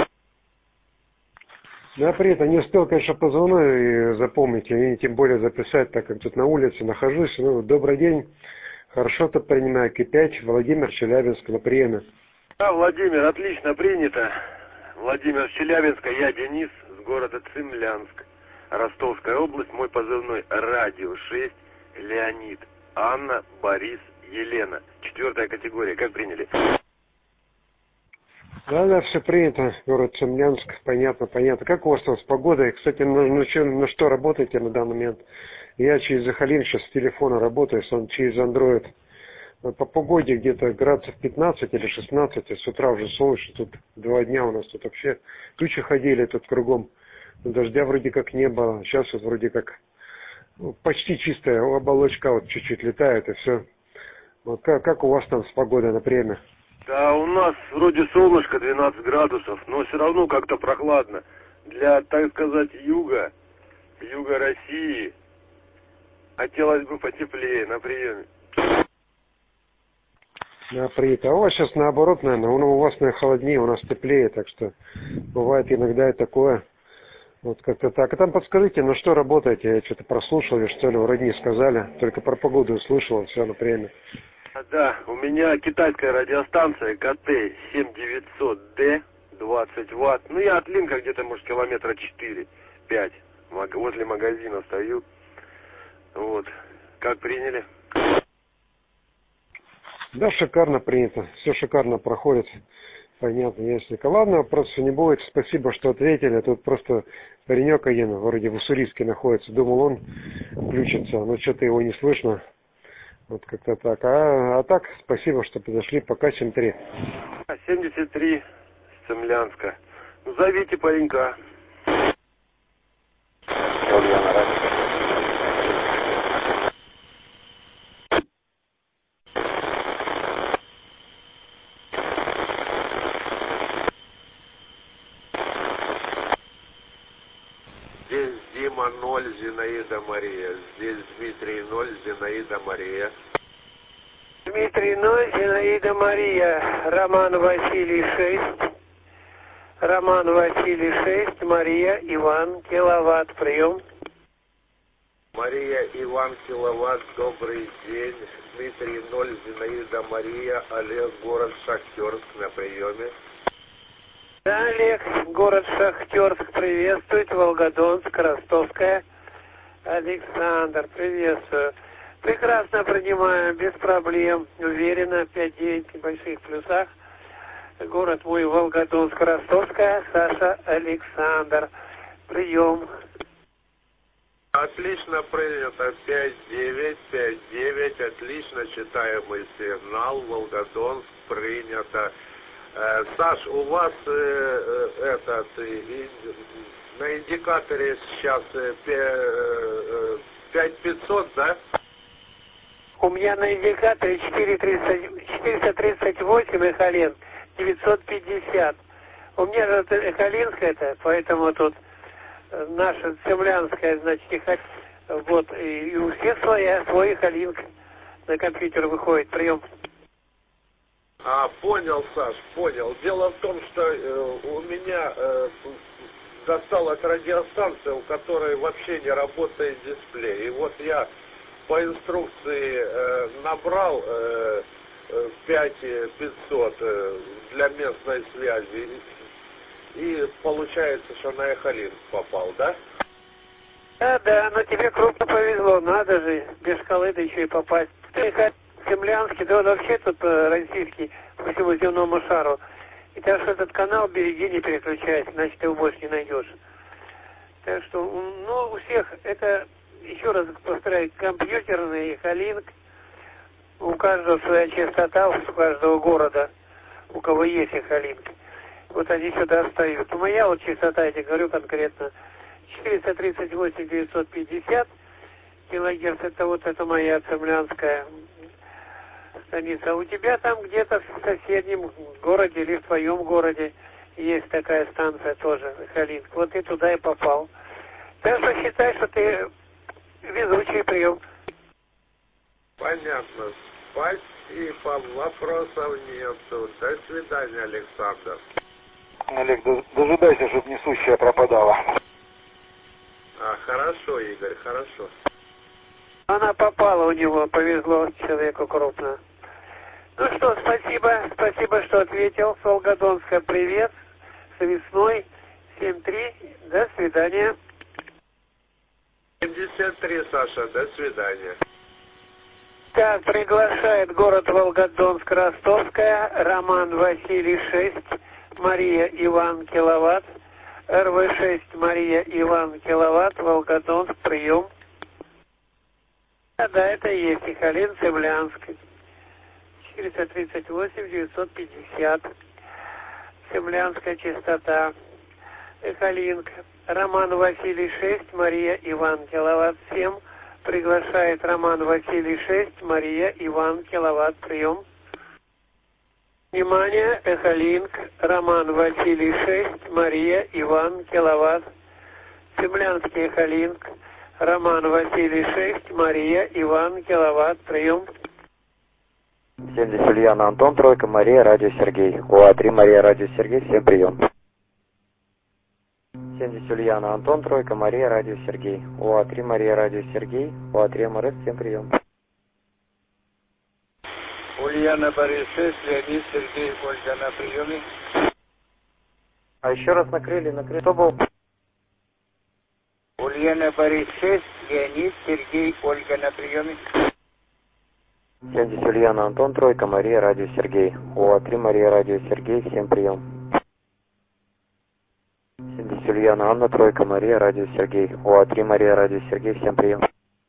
Да, принято. Не успел, конечно, позвонить и запомнить, и тем более записать, так как тут на улице нахожусь. Ну, добрый день. Хорошо тут принимаю К пять. Владимир, Челябинск на приеме. Да, Владимир, отлично принято. Владимир, Челябинска, я Денис, с города Цимлянск. Ростовская область, мой позывной радио шесть, Леонид, Анна, Борис, Елена. Четвертая категория, как приняли? Да, да, все принято. Город Цимлянск. Понятно, понятно. Как у вас там с погодой? Кстати, на, на, что, на что работаете на данный момент? Я через Ахалин сейчас с телефона работаю, он через Android. По погоде где-то градусов пятнадцать или шестнадцать, а с утра уже солнечно. Тут два дня у нас тут вообще тучи ходили тут кругом. Дождя вроде как не было. Сейчас вот вроде как ну, почти чистая оболочка, вот чуть-чуть летает и все. Вот как, как у вас там с погодой на время? Да, у нас вроде солнышко двенадцать градусов, но все равно как-то прохладно. Для, так сказать, юга, юга России, хотелось бы потеплее на приеме. Да, принято. А у вас сейчас наоборот, наверное, у вас, наверное, холоднее, у нас теплее, так что бывает иногда и такое. Вот как-то так. А там подскажите, на что работаете? Я что-то прослушал, или что ли, вроде не сказали. Только про погоду услышал, все на время. Да, у меня китайская радиостанция ка тэ семь девятьсот дэ, двадцать ватт. Ну, я от Линка где-то, может, километра четыре-пять. Возле магазина стою. Вот. Как приняли? Да, шикарно принято. Все шикарно проходит. Понятно, ясненько. Ладно, вопросов не будет. Спасибо, что ответили. Тут просто паренек один, вроде в Уссурийске находится. Думал, он включится, но что-то его не слышно. Вот как-то так. А, а так, спасибо, что подошли. Пока семь три. семьдесят три с Цимлянска. Ну, зовите паренька. Здесь Дима ноль, Зинаида Мария. Здесь Дмитрий ноль, Зинаида Мария. Дмитрий ноль, Зинаида Мария. Роман Василий шесть. Роман Василий шесть. Мария Иван киловатт. Прием. Мария Иван киловатт. Добрый день. Дмитрий ноль, Зинаида Мария. Олег, город Шахтерск на приеме. Да, Олег, город Шахтерск приветствует. Волгодонск, Ростовская. Александр, приветствую. Прекрасно принимаю, без проблем, уверенно, пять-девять в больших плюсах. Город мой Волгодонск, Ростовская, Саша, Александр. Прием. Отлично принято. пять девять, пять девять. Отлично читаемый сигнал. Волгодонск принято. Э, Саш, у вас э, э, этот э, на индикаторе сейчас э, пять пятьсот, да? У меня на индикаторе четыреста тридцать восемь Эхолин, девятьсот пятьдесят. У меня же Эхолинская это, поэтому тут наша Цимлянская, значит, Эхолин. Вот, и у всех своя, свой Эхолинг на компьютер выходит. Прием. А, понял, Саш, понял. Дело в том, что э, у меня э, досталась радиостанция, у которой вообще не работает дисплей. И вот я по инструкции э, набрал э, пять пятьсот э, для местной связи. И получается, что на Эхолинг попал, да? Да, да, но тебе крупно повезло. Надо же без шкалы да еще и попасть. Ты Цимлянский, да он вообще тут российский по всему земному шару. И так что этот канал береги, не переключайся, иначе ты его больше не найдешь. Так что, ну, у всех это, еще раз повторяю, компьютерный Эхолинг, у каждого своя частота, у каждого города, у кого есть Эхолинг. Вот они сюда встают. У моя вот частота, я тебе говорю конкретно, четыреста тридцать восемь девятьсот пятьдесят килогерц, это вот это моя цимлянская станица. А у тебя там где-то в соседнем городе или в твоем городе есть такая станция тоже, Эхолинг. Вот ты туда и попал. Так что считай, что ты везучий. Прием. Понятно. Спасибо. Вопросов нету. До свидания, Александр. Олег, дожидайся, чтобы несущая пропадала. А, хорошо, Игорь, хорошо. Она попала у него, повезло человеку крупно. Ну что, спасибо, спасибо, что ответил. С Волгодонска привет, с весной, семь три, до свидания. семьдесят три, Саша, до свидания. Так, приглашает город Волгодонск, Ростовская, Роман Василий шесть, Мария Иван киловатт, эр вэ шесть Мария Иван киловатт, Волгодонск, прием. Да, это и есть Ихалин, Цемлянск. четыреста тридцать восемь девятьсот пятьдесят. Цемлянская частота. Эхалинг. Роман Василий шесть, Мария Иван киловатт семь. Приглашает Роман Василий шесть, Мария Иван киловатт, прием. Внимание, Эхалинг. Роман Василий шесть, Мария Иван киловатт. Цемлянский Эхалинг. Роман Василий шесть, Мария Иван киловатт, прием. семьдесят Ульяна Антон, тройка, Мария, радио Сергей. ОА три, Мария, радио Сергей, всем прием. семьдесят Ульяна Антон, тройка, Мария, радио Сергей. ОА три, Мария, радио Сергей. ОА три, МРС, всем прием. Ульяна Борис шесть, Леонид Сергей, Ольга на приеме. А еще раз накрыли, накрыли. Кто был? Ульяна Борис шесть, Леонид Сергей, Ольга на приеме. семьдесят Ульяна Антон, тройка, Мария, радио Сергей. ОА три, Мария, радио Сергей, всем прием. семьдесят Ульяна Анна, тройка, Мария, радио Сергей. ОА три, Мария, радио Сергей, всем прием.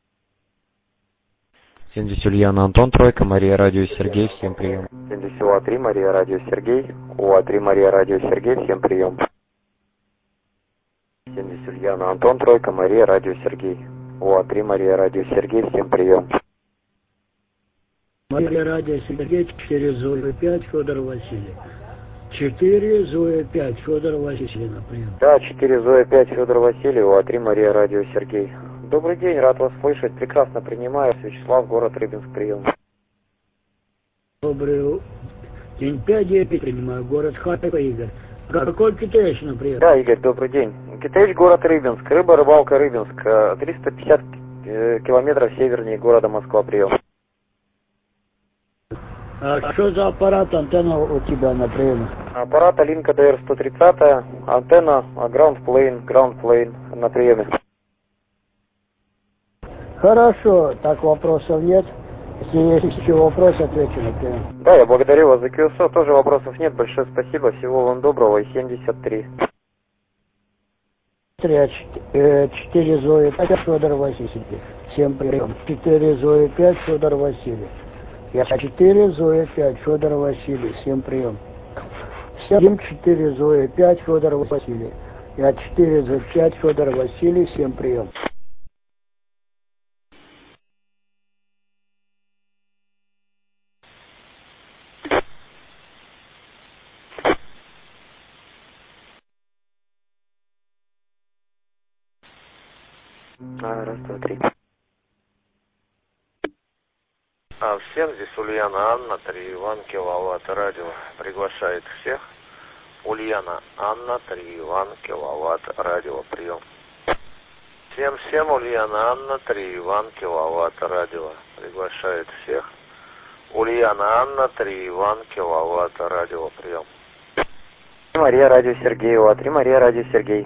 семьдесят Ульяна Антон, тройка, Мария, радио Сергей, всем прием. семьдесят ОА три, Мария, радио Сергей. ОА три, Мария, радио Сергей, всем прием. семьдесят Ульяна Антон, тройка, Мария, радио Сергей. ОА три, Мария, радио Сергей, всем прием. Мария, радио Сергей, четыре Зоя пять, Федор Василий. четыре Зоя пять, Федор Василий, например. Да, четыре Зоя пять, Федор Василий, ОА три, Мария, радио Сергей. Добрый день, рад вас слышать, прекрасно принимаю. Вячеслав, город Рыбинск, прием. Добрый день, пять девять, принимаю, город Харьков, Игорь. Какой Китаевич, например? Да, Игорь, добрый день. Китаевич, город Рыбинск, рыба, рыбалка, Рыбинск, триста пятьдесят километров севернее города Москва, прием. А что за аппарат, антенна у тебя на приеме? Аппарат Алинка ди эр сто тридцать, антенна Ground Plane, Ground Plane на приеме. Хорошо, так вопросов нет. Если есть еще вопросы, отвечу на прием. Да, я благодарю вас за КСО, тоже вопросов нет, большое спасибо, всего вам доброго, и семьдесят три. четыре Зои пять, Федор Василий. Всем прием. четыре Зои пять, Федор Василий. Я четыре Зоя пять, Федор Василий, всем прием. семь четыре Зоя пять, Федор Василий. Я четыре Зоя пять, Федор Василий, всем прием. А, раз, два, три. А, всем здесь Ульяна Анна, три Иван киловатт, радио приглашает всех. Ульяна Анна, три Иван киловатт, радио, прием. Всем-всем Ульяна Анна, три Иван киловатт, радио приглашает всех. Ульяна Анна, три Иван киловатт, радио, прием. Мария, радио Сергей, ОА три, Мария, радио Сергей.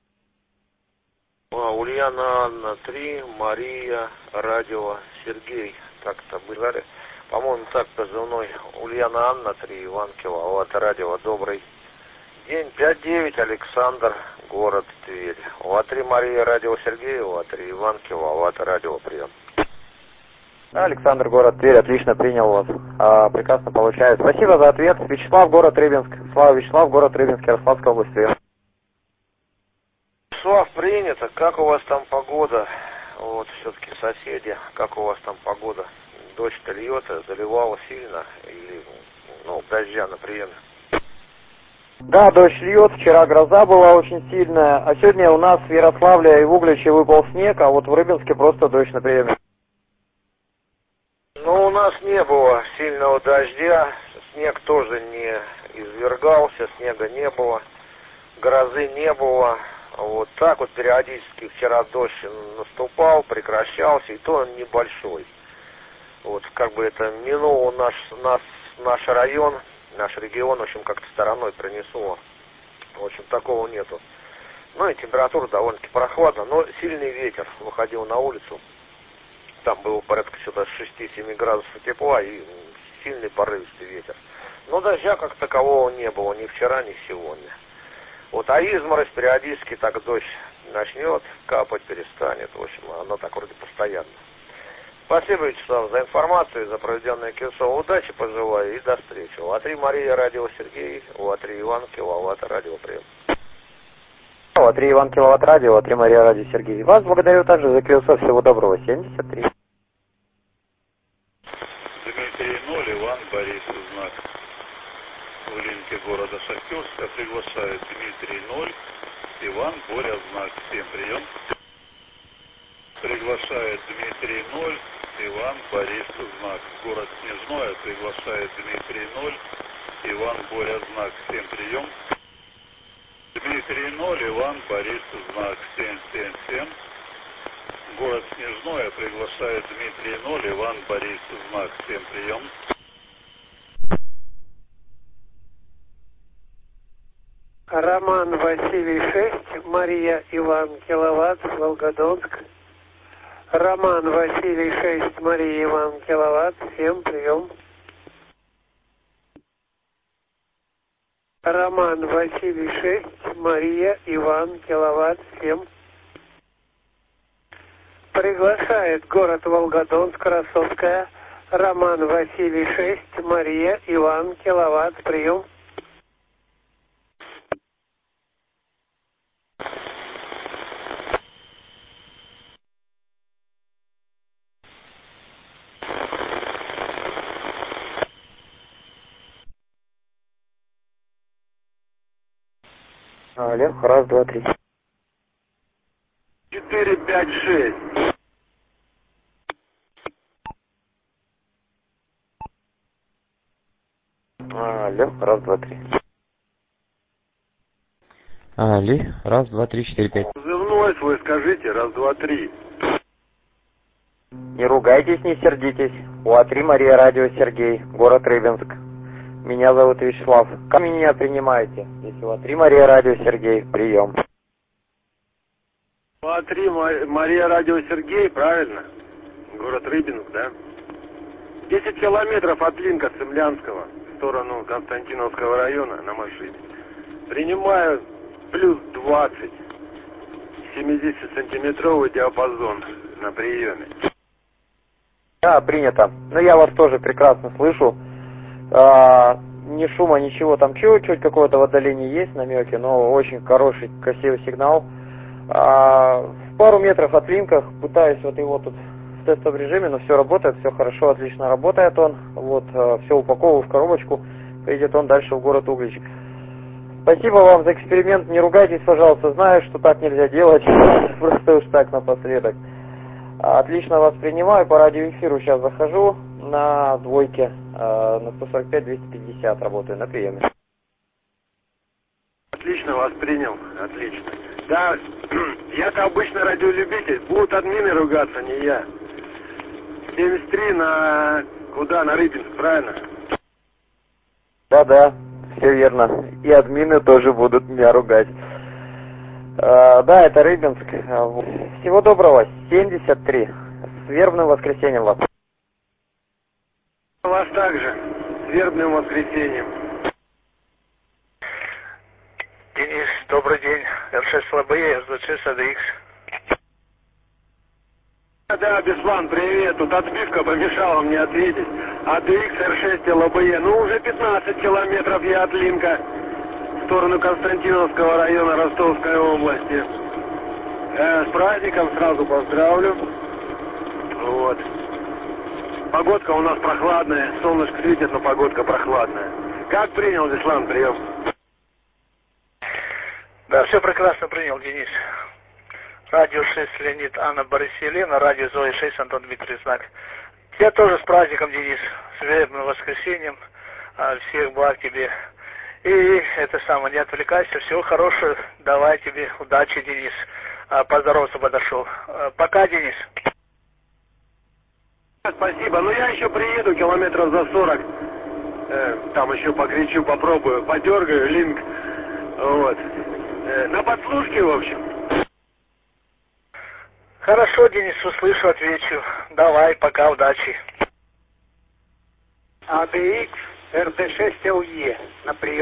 А, Ульяна Анна, три, Мария, радио Сергей. Так-то было, по-моему, так позывной. Ульяна Анна, три Иван киловатт, радио, добрый день. пять девять, Александр, город Тверь. ОА три, Мария, радио Сергей, ОА три, Иван киловатт, радио, прием. Да, Александр, город Тверь, отлично принял вас. А, прекрасно получаю. Спасибо за ответ. Вячеслав, город Рыбинск. Слава, Вячеслав, город Рыбинск, Ярославская область, прием. Вячеслав, принято. Как у вас там погода? Вот, все-таки соседи. Как у вас там погода? Дождь-то льет, заливало сильно? Или, ну, дождя на приеме? Да, дождь льет. Вчера гроза была очень сильная. А сегодня у нас в Ярославле и в Угличе выпал снег, а вот в Рыбинске просто дождь на приеме. Ну, у нас не было сильного дождя. Снег тоже не извергался, снега не было. Грозы не было. Вот так вот периодически вчера дождь наступал, прекращался, и то он небольшой. Вот как бы это минуло наш, наш, наш район, наш регион, в общем, как-то стороной пронесло. В общем, такого нету. Ну и температура довольно-таки прохладна, но сильный ветер. Выходил на улицу, там было порядка сюда шесть-семь градусов тепла и сильный порывистый ветер. Но Но дождя как такового не было ни вчера, ни сегодня. Вот, а изморозь периодически так дождь начнет капать, перестанет. В общем, оно так вроде постоянно. Спасибо, Вячеслав, за информацию, за проведенное КСО. Удачи пожелаю и до встречи. УА-три Мария, радио Сергей, УА-три Иван, киловатт, радио прием. УА-три Иван, киловатт, радио, УА-три Мария, радио Сергей. Вас благодарю также за КСО. Всего доброго. семьдесят три. Дмитрий ноль, Иван, Борис, знак. В линке города Шахтерска приглашает Дмитрий ноль, Иван, Боря, знак. Всем прием. Приглашает Дмитрий ноль, Иван, Борис, знак. Город Снежное приглашает Дмитрий ноль, Иван, Боря, знак. Всем прием. Дмитрий ноль, Иван, Борис, знак. семь семь семь. Город Снежное приглашает Дмитрий ноль, Иван, Борис, знак. Всем прием. Роман Василий шесть, Мария Иван, киловатт, Волгодонск. Роман Василий шесть, Мария Иван, киловатт, всем прием. Роман Василий шесть, Мария Иван, киловатт, всем. Приглашает город Волгодонск, Ростовская. Роман Василий шесть, Мария Иван, киловатт, прием. Алло, раз, два, три. четыре, пять, шесть. Алло, раз, два, три. Али, раз, два, три, четыре, пять. Позывной свой скажите, раз, два, три. Не ругайтесь, не сердитесь. УА-три Мария, радио Сергей, город Рыбинск. Меня зовут Вячеслав. Как меня принимаете? Если УА-три Мария, радио Сергей, прием. УА-три Мария, радио Сергей, правильно? Город Рыбинск, да? десять километров от Линка Цимлянского в сторону Константиновского района на машине. Принимаю плюс двадцать. семидесятисантиметровый диапазон на приеме. Да, принято. Ну, я вас тоже прекрасно слышу. А, ни шума, ничего. Там чуть-чуть какое-то в отдалении есть намеки, но очень хороший, красивый сигнал. А, в пару метров от Линка пытаюсь вот его тут в тестовом режиме, но все работает, все хорошо, отлично работает он. Вот, все упаковываю в коробочку. Поедет он дальше в город Угличик. Спасибо вам за эксперимент. Не ругайтесь, пожалуйста. Знаю, что так нельзя делать. Просто уж так напоследок. Отлично вас принимаю. По радиоэфиру сейчас захожу на двойке. На сто сорок пять двести пятьдесят работаю на приеме. Отлично вас принял. Отлично. Да, я-то обычно радиолюбитель. Будут админы ругаться, не я. семьдесят три на... Куда? На Рыбинск, правильно? Да-да, все верно. И админы тоже будут меня ругать. А, да, это Рыбинск. Всего доброго. семьдесят три. С вербным воскресеньем вас. Вас также. С вербным воскресеньем. Денис, добрый день. эр шесть эл бэ е, эс двадцать шесть а дэ икс. Да, Беслан, привет. Тут отбивка помешала мне ответить. а дэ икс эр шесть эл бэ е. Ну, уже пятнадцать километров я от Линка. В сторону Константиновского района Ростовской области. Э, с праздником сразу поздравлю. Вот. Погодка у нас прохладная. Солнышко светит, но погодка прохладная. Как принял, Беслан, прием? Да, все прекрасно принял, Денис. Радио шесть Леонид, Анна, Борис, Елена, радио Зоя шесть, Антон, Дмитрий, знак. Тебя тоже с праздником, Денис, с вербным воскресеньем. Всех благ тебе. И это самое, не отвлекайся, всего хорошего, давай тебе, удачи, Денис. Поздороваться подошел. Пока, Денис. Спасибо, но я еще приеду километров за сорок. Там еще покричу, попробую, подергаю, Линк. Вот. На подслушке, в общем. Хорошо, Денис, услышу, отвечу. Давай, пока, удачи. а дэ икс эр дэ шесть эл е на прием.